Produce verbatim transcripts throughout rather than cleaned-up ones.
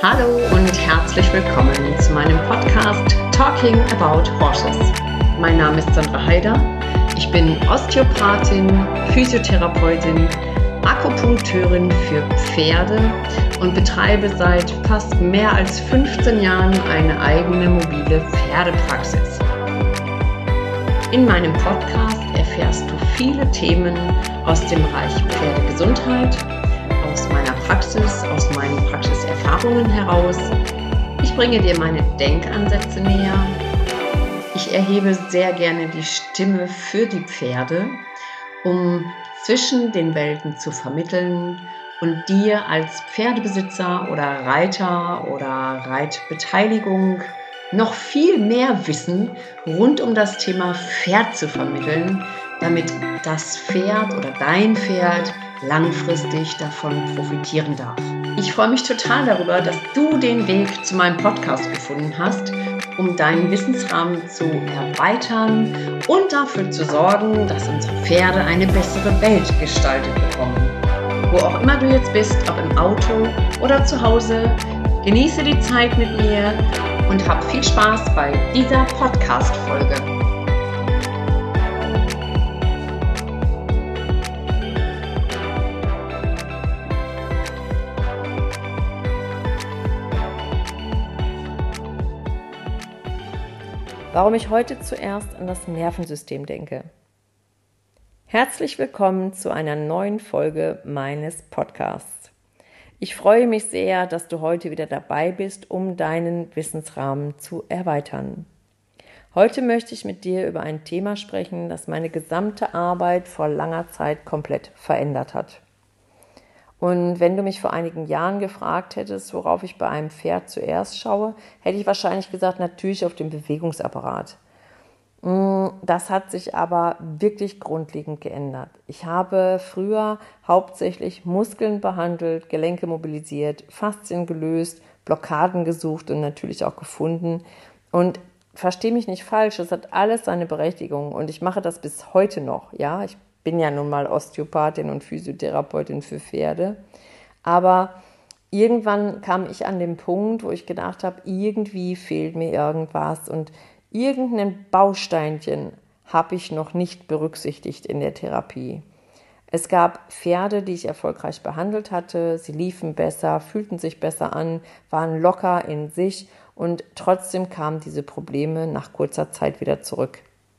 Hallo und herzlich willkommen zu meinem Podcast Talking About Horses. Mein Name ist Sandra Heider. Ich bin Osteopathin, Physiotherapeutin, Akupunkteurin für Pferde und betreibe seit fast mehr als fünfzehn Jahren eine eigene mobile Pferdepraxis. In meinem Podcast erfährst du viele Themen aus dem Bereich Pferdegesundheit, aus meiner Praxis, aus meinen Praxiserfahrungen heraus. Ich bringe dir meine Denkansätze näher. Ich erhebe sehr gerne die Stimme für die Pferde, um zwischen den Welten zu vermitteln und dir als Pferdebesitzer oder Reiter oder Reitbeteiligung noch viel mehr Wissen rund um das Thema Pferd zu vermitteln, damit das Pferd oder dein Pferd langfristig davon profitieren darf. Ich freue mich total darüber, dass du den Weg zu meinem Podcast gefunden hast, um deinen Wissensrahmen zu erweitern und dafür zu sorgen, dass unsere Pferde eine bessere Welt gestaltet bekommen. Wo auch immer du jetzt bist, ob im Auto oder zu Hause, genieße die Zeit mit mir und hab viel Spaß bei dieser Podcast-Folge. Warum ich heute zuerst an das Nervensystem denke. Herzlich willkommen zu einer neuen Folge meines Podcasts. Ich freue mich sehr, dass du heute wieder dabei bist, um deinen Wissensrahmen zu erweitern. Heute möchte ich mit dir über ein Thema sprechen, das meine gesamte Arbeit vor langer Zeit komplett verändert hat. Und wenn du mich vor einigen Jahren gefragt hättest, worauf ich bei einem Pferd zuerst schaue, hätte ich wahrscheinlich gesagt, natürlich auf den Bewegungsapparat. Das hat sich aber wirklich grundlegend geändert. Ich habe früher hauptsächlich Muskeln behandelt, Gelenke mobilisiert, Faszien gelöst, Blockaden gesucht und natürlich auch gefunden. Und verstehe mich nicht falsch, es hat alles seine Berechtigung und ich mache das bis heute noch. Ja, ich bin ja nun mal Osteopathin und Physiotherapeutin für Pferde. Aber irgendwann kam ich an den Punkt, wo ich gedacht habe, irgendwie fehlt mir irgendwas und irgendein Bausteinchen habe ich noch nicht berücksichtigt in der Therapie. Es gab Pferde, die ich erfolgreich behandelt hatte. Sie liefen besser, fühlten sich besser an, waren locker in sich und trotzdem kamen diese Probleme nach kurzer Zeit wieder zurück.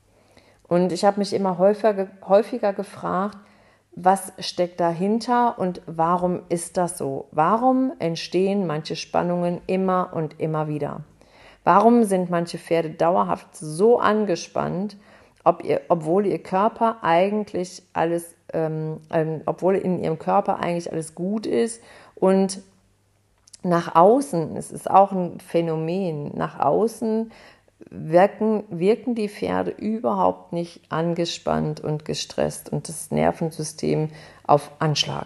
Und ich habe mich immer häufiger, häufiger gefragt, was steckt dahinter und warum ist das so? Warum entstehen manche Spannungen immer und immer wieder? Warum sind manche Pferde dauerhaft so angespannt, ob ihr, obwohl ihr Körper eigentlich alles, ähm, ähm, obwohl in ihrem Körper eigentlich alles gut ist und nach außen, es ist auch ein Phänomen, nach außen wirken, wirken die Pferde überhaupt nicht angespannt und gestresst und das Nervensystem auf Anschlag.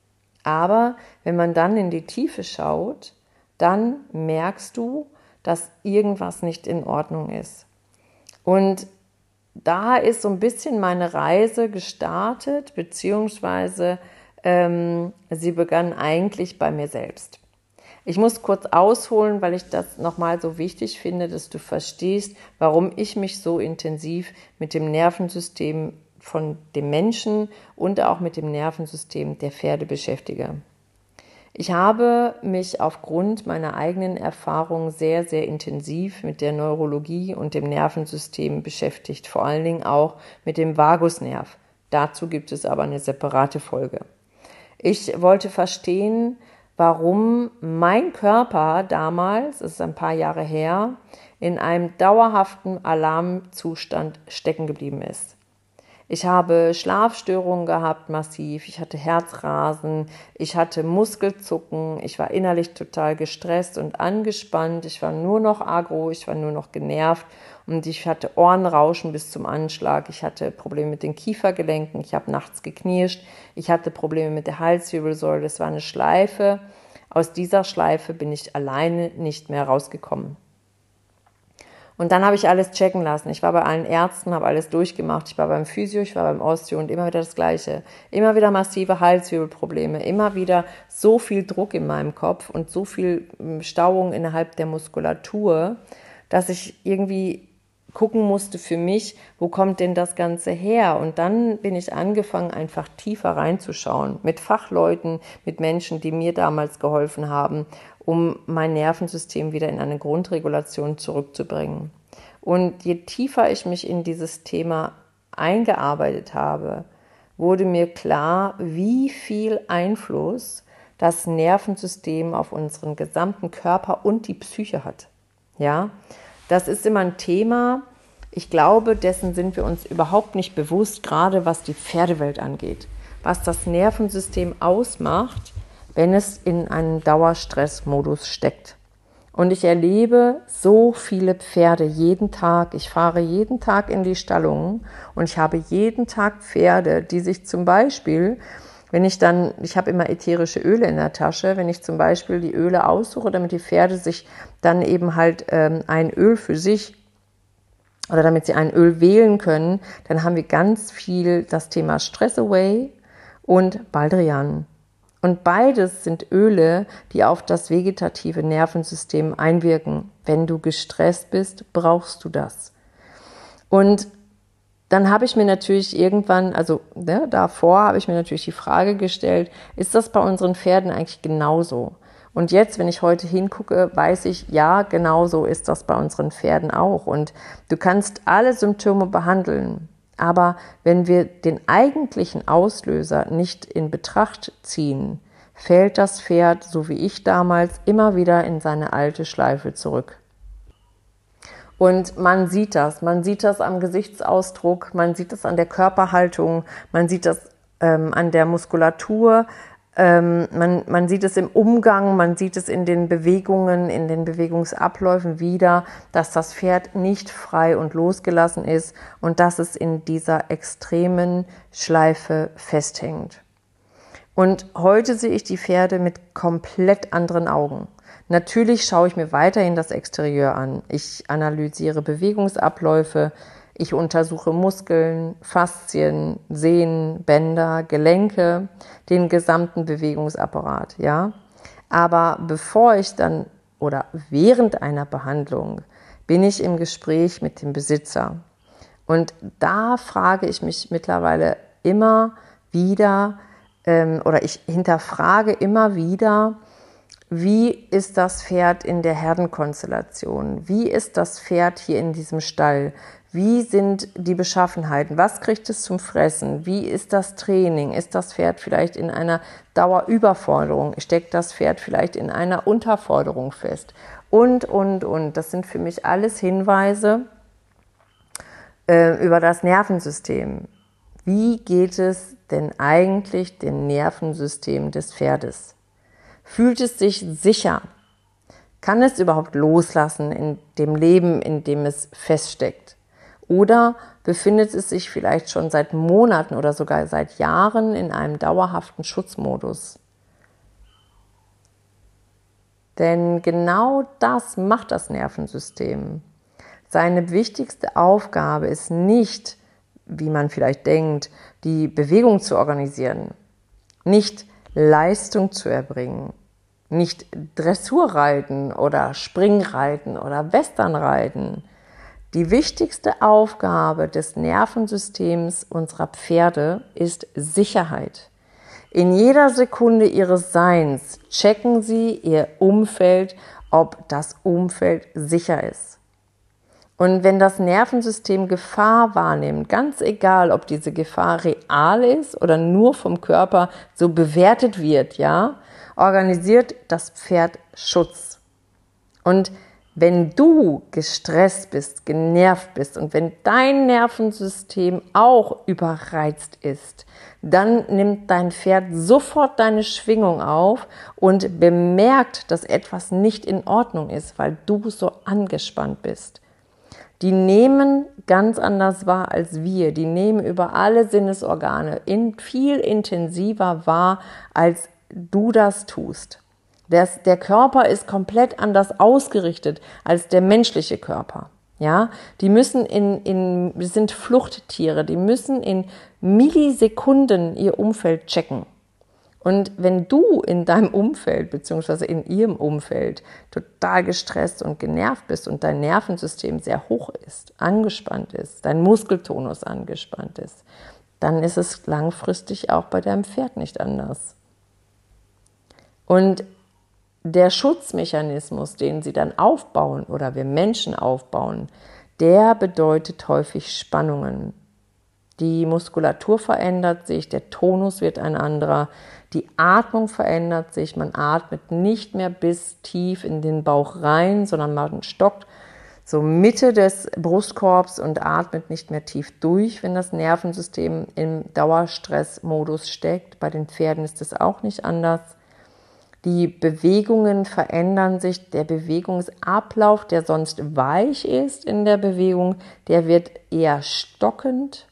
Aber wenn man dann in die Tiefe schaut, dann merkst du, dass irgendwas nicht in Ordnung ist. Und da ist so ein bisschen meine Reise gestartet, beziehungsweise ähm, sie begann eigentlich bei mir selbst. Ich muss kurz ausholen, weil ich das nochmal so wichtig finde, dass du verstehst, warum ich mich so intensiv mit dem Nervensystem von dem Menschen und auch mit dem Nervensystem der Pferde beschäftige. Ich habe mich aufgrund meiner eigenen Erfahrung sehr, sehr intensiv mit der Neurologie und dem Nervensystem beschäftigt, vor allen Dingen auch mit dem Vagusnerv. Dazu gibt es aber eine separate Folge. Ich wollte verstehen, warum mein Körper damals, das ist ein paar Jahre her, in einem dauerhaften Alarmzustand stecken geblieben ist. Ich habe Schlafstörungen gehabt, massiv, ich hatte Herzrasen, ich hatte Muskelzucken, ich war innerlich total gestresst und angespannt, ich war nur noch aggro, ich war nur noch genervt und ich hatte Ohrenrauschen bis zum Anschlag, ich hatte Probleme mit den Kiefergelenken, ich habe nachts geknirscht, ich hatte Probleme mit der Halswirbelsäule, das war eine Schleife. Aus dieser Schleife bin ich alleine nicht mehr rausgekommen. Und dann habe ich alles checken lassen. Ich war bei allen Ärzten, habe alles durchgemacht. Ich war beim Physio, ich war beim Osteo und immer wieder das Gleiche. Immer wieder massive Halswirbelprobleme, immer wieder so viel Druck in meinem Kopf und so viel Stauung innerhalb der Muskulatur, dass ich irgendwie gucken musste für mich, wo kommt denn das Ganze her? Und dann bin ich angefangen, einfach tiefer reinzuschauen, mit Fachleuten, mit Menschen, die mir damals geholfen haben, um mein Nervensystem wieder in eine Grundregulation zurückzubringen. Und je tiefer ich mich in dieses Thema eingearbeitet habe, wurde mir klar, wie viel Einfluss das Nervensystem auf unseren gesamten Körper und die Psyche hat. Ja, das ist immer ein Thema, ich glaube, dessen sind wir uns überhaupt nicht bewusst, gerade was die Pferdewelt angeht, was das Nervensystem ausmacht, wenn es in einem Dauerstressmodus steckt. Und ich erlebe so viele Pferde jeden Tag. Ich fahre jeden Tag in die Stallungen und ich habe jeden Tag Pferde, die sich zum Beispiel, wenn ich dann, ich habe immer ätherische Öle in der Tasche, wenn ich zum Beispiel die Öle aussuche, damit die Pferde sich dann eben halt ähm, ein Öl für sich oder damit sie ein Öl wählen können, dann haben wir ganz viel das Thema Stress Away und Baldrian. Und beides sind Öle, die auf das vegetative Nervensystem einwirken. Wenn du gestresst bist, brauchst du das. Und dann habe ich mir natürlich irgendwann, also ne, davor habe ich mir natürlich die Frage gestellt, ist das bei unseren Pferden eigentlich genauso? Und jetzt, wenn ich heute hingucke, weiß ich, ja, genauso ist das bei unseren Pferden auch. Und du kannst alle Symptome behandeln. Aber wenn wir den eigentlichen Auslöser nicht in Betracht ziehen, fällt das Pferd, so wie ich damals, immer wieder in seine alte Schleife zurück. Und man sieht das, man sieht das am Gesichtsausdruck, man sieht das an der Körperhaltung, man sieht das ähm, an der Muskulatur, ähm, man, man sieht es im Umgang, man sieht es in den Bewegungen, in den Bewegungsabläufen wieder, dass das Pferd nicht frei und losgelassen ist und dass es in dieser extremen Schleife festhängt. Und heute sehe ich die Pferde mit komplett anderen Augen. Natürlich schaue ich mir weiterhin das Exterieur an. Ich analysiere Bewegungsabläufe, ich untersuche Muskeln, Faszien, Sehnen, Bänder, Gelenke, den gesamten Bewegungsapparat, ja. Aber bevor ich dann oder während einer Behandlung bin ich im Gespräch mit dem Besitzer. Und da frage ich mich mittlerweile immer wieder, ähm, oder ich hinterfrage immer wieder, wie ist das Pferd in der Herdenkonstellation? Wie ist das Pferd hier in diesem Stall? Wie sind die Beschaffenheiten? Was kriegt es zum Fressen? Wie ist das Training? Ist das Pferd vielleicht in einer Dauerüberforderung? Steckt das Pferd vielleicht in einer Unterforderung fest? Und, und, und. Das sind für mich alles Hinweise äh, über das Nervensystem. Wie geht es denn eigentlich dem Nervensystem des Pferdes? Fühlt es sich sicher? Kann es überhaupt loslassen in dem Leben, in dem es feststeckt? Oder befindet es sich vielleicht schon seit Monaten oder sogar seit Jahren in einem dauerhaften Schutzmodus? Denn genau das macht das Nervensystem. Seine wichtigste Aufgabe ist nicht, wie man vielleicht denkt, die Bewegung zu organisieren, nicht Leistung zu erbringen, nicht Dressurreiten oder Springreiten oder Westernreiten. Die wichtigste Aufgabe des Nervensystems unserer Pferde ist Sicherheit. In jeder Sekunde ihres Seins checken sie ihr Umfeld, ob das Umfeld sicher ist. Und wenn das Nervensystem Gefahr wahrnimmt, ganz egal, ob diese Gefahr real ist oder nur vom Körper so bewertet wird, ja, organisiert das Pferd Schutz. Und wenn du gestresst bist, genervt bist und wenn dein Nervensystem auch überreizt ist, dann nimmt dein Pferd sofort deine Schwingung auf und bemerkt, dass etwas nicht in Ordnung ist, weil du so angespannt bist. Die nehmen ganz anders wahr als wir. Die nehmen über alle Sinnesorgane in viel intensiver wahr, als du das tust. Das, der Körper ist komplett anders ausgerichtet als der menschliche Körper. Ja, die müssen in, in, die sind Fluchttiere, die müssen in Millisekunden ihr Umfeld checken. Und wenn du in deinem Umfeld bzw. in ihrem Umfeld total gestresst und genervt bist und dein Nervensystem sehr hoch ist, angespannt ist, dein Muskeltonus angespannt ist, dann ist es langfristig auch bei deinem Pferd nicht anders. Und der Schutzmechanismus, den sie dann aufbauen oder wir Menschen aufbauen, der bedeutet häufig Spannungen. Die Muskulatur verändert sich, der Tonus wird ein anderer, die Atmung verändert sich, man atmet nicht mehr bis tief in den Bauch rein, sondern man stockt so Mitte des Brustkorbs und atmet nicht mehr tief durch, wenn das Nervensystem im Dauerstressmodus steckt. Bei den Pferden ist es auch nicht anders. Die Bewegungen verändern sich, der Bewegungsablauf, der sonst weich ist in der Bewegung, der wird eher stockend.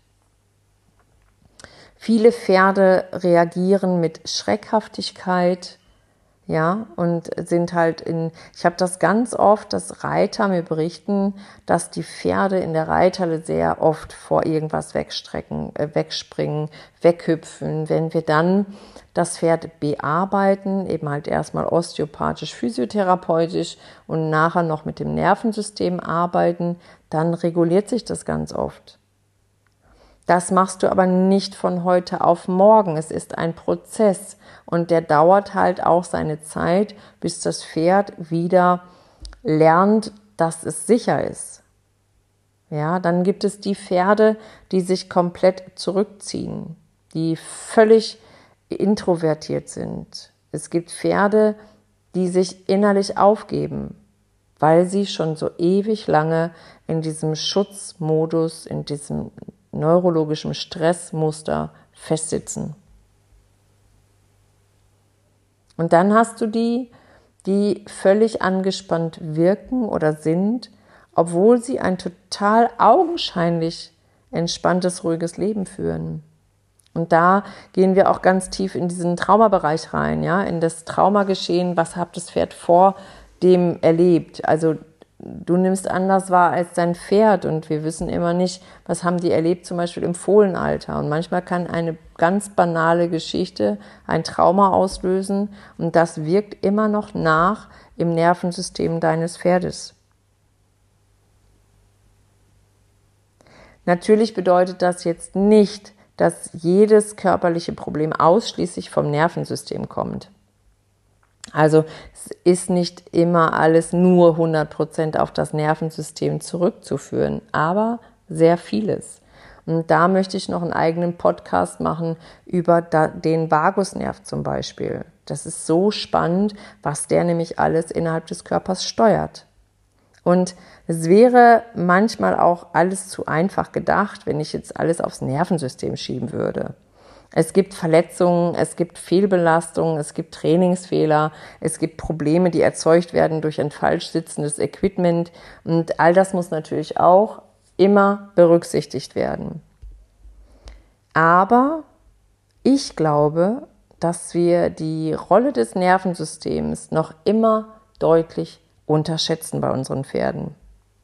Viele Pferde reagieren mit Schreckhaftigkeit, ja, und sind halt in, ich habe das ganz oft, dass Reiter mir berichten, dass die Pferde in der Reithalle sehr oft vor irgendwas wegstrecken, äh, wegspringen, weghüpfen. Wenn wir dann das Pferd bearbeiten, eben halt erstmal osteopathisch, physiotherapeutisch und nachher noch mit dem Nervensystem arbeiten, dann reguliert sich das ganz oft. Das machst du aber nicht von heute auf morgen. Es ist ein Prozess und der dauert halt auch seine Zeit, bis das Pferd wieder lernt, dass es sicher ist. Ja, dann gibt es die Pferde, die sich komplett zurückziehen, die völlig introvertiert sind. Es gibt Pferde, die sich innerlich aufgeben, weil sie schon so ewig lange in diesem Schutzmodus, in diesem neurologischen Stressmuster festsitzen. Und dann hast du die, die völlig angespannt wirken oder sind, obwohl sie ein total augenscheinlich entspanntes, ruhiges Leben führen. Und da gehen wir auch ganz tief in diesen Traumabereich rein, ja, in das Traumageschehen, was hat das Pferd vor dem erlebt. Also du nimmst anders wahr als dein Pferd und wir wissen immer nicht, was haben die erlebt, zum Beispiel im Fohlenalter. Und manchmal kann eine ganz banale Geschichte ein Trauma auslösen und das wirkt immer noch nach im Nervensystem deines Pferdes. Natürlich bedeutet das jetzt nicht, dass jedes körperliche Problem ausschließlich vom Nervensystem kommt. Also es ist nicht immer alles nur hundert Prozent auf das Nervensystem zurückzuführen, aber sehr vieles. Und da möchte ich noch einen eigenen Podcast machen über den Vagusnerv zum Beispiel. Das ist so spannend, was der nämlich alles innerhalb des Körpers steuert. Und es wäre manchmal auch alles zu einfach gedacht, wenn ich jetzt alles aufs Nervensystem schieben würde. Es gibt Verletzungen, es gibt Fehlbelastungen, es gibt Trainingsfehler, es gibt Probleme, die erzeugt werden durch ein falsch sitzendes Equipment. Und all das muss natürlich auch immer berücksichtigt werden. Aber ich glaube, dass wir die Rolle des Nervensystems noch immer deutlich unterschätzen bei unseren Pferden.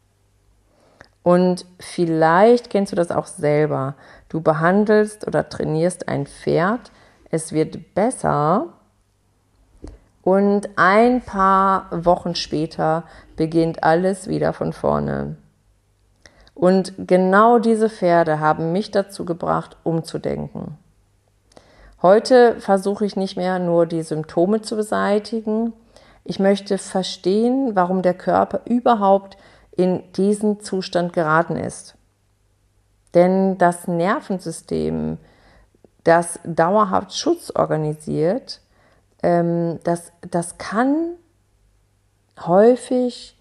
Und vielleicht kennst du das auch selber. Du behandelst oder trainierst ein Pferd, es wird besser und ein paar Wochen später beginnt alles wieder von vorne. Und genau diese Pferde haben mich dazu gebracht, umzudenken. Heute versuche ich nicht mehr nur die Symptome zu beseitigen. Ich möchte verstehen, warum der Körper überhaupt in diesen Zustand geraten ist. Denn das Nervensystem, das dauerhaft Schutz organisiert, ähm, das, das kann häufig,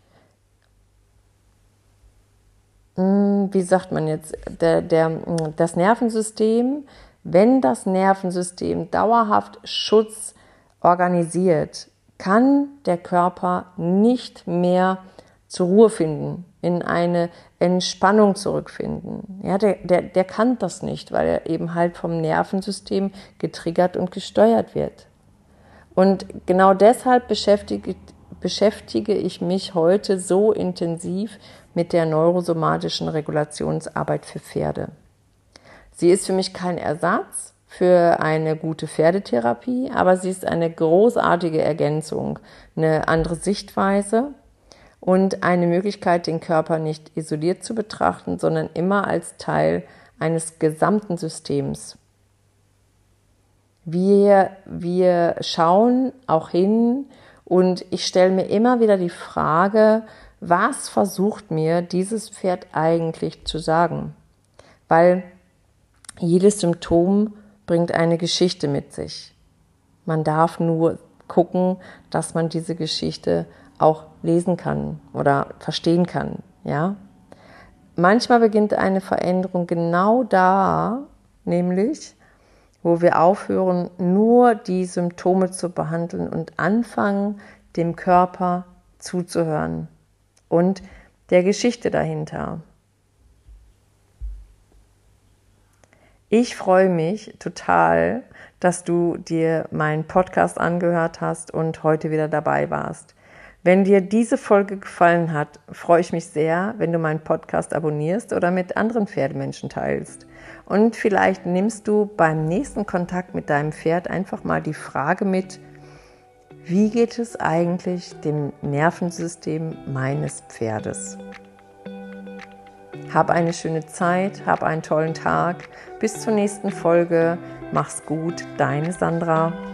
mh, wie sagt man jetzt, der, der, das Nervensystem, wenn das Nervensystem dauerhaft Schutz organisiert, kann der Körper nicht mehr zur Ruhe finden, in eine Entspannung zurückfinden. Ja, der, der, der kann das nicht, weil er eben halt vom Nervensystem getriggert und gesteuert wird. Und genau deshalb beschäftige, beschäftige ich mich heute so intensiv mit der neurosomatischen Regulationsarbeit für Pferde. Sie ist für mich kein Ersatz für eine gute Pferdetherapie, aber sie ist eine großartige Ergänzung, eine andere Sichtweise und eine Möglichkeit, den Körper nicht isoliert zu betrachten, sondern immer als Teil eines gesamten Systems. Wir, wir schauen auch hin und ich stelle mir immer wieder die Frage, was versucht mir dieses Pferd eigentlich zu sagen? Weil jedes Symptom bringt eine Geschichte mit sich. Man darf nur gucken, dass man diese Geschichte auch lesen kann oder verstehen kann. Ja? Manchmal beginnt eine Veränderung genau da, nämlich, wo wir aufhören, nur die Symptome zu behandeln und anfangen, dem Körper zuzuhören und der Geschichte dahinter. Ich freue mich total, dass du dir meinen Podcast angehört hast und heute wieder dabei warst. Wenn dir diese Folge gefallen hat, freue ich mich sehr, wenn du meinen Podcast abonnierst oder mit anderen Pferdemenschen teilst. Und vielleicht nimmst du beim nächsten Kontakt mit deinem Pferd einfach mal die Frage mit, wie geht es eigentlich dem Nervensystem meines Pferdes? Hab eine schöne Zeit, hab einen tollen Tag. Bis zur nächsten Folge. Mach's gut, deine Sandra.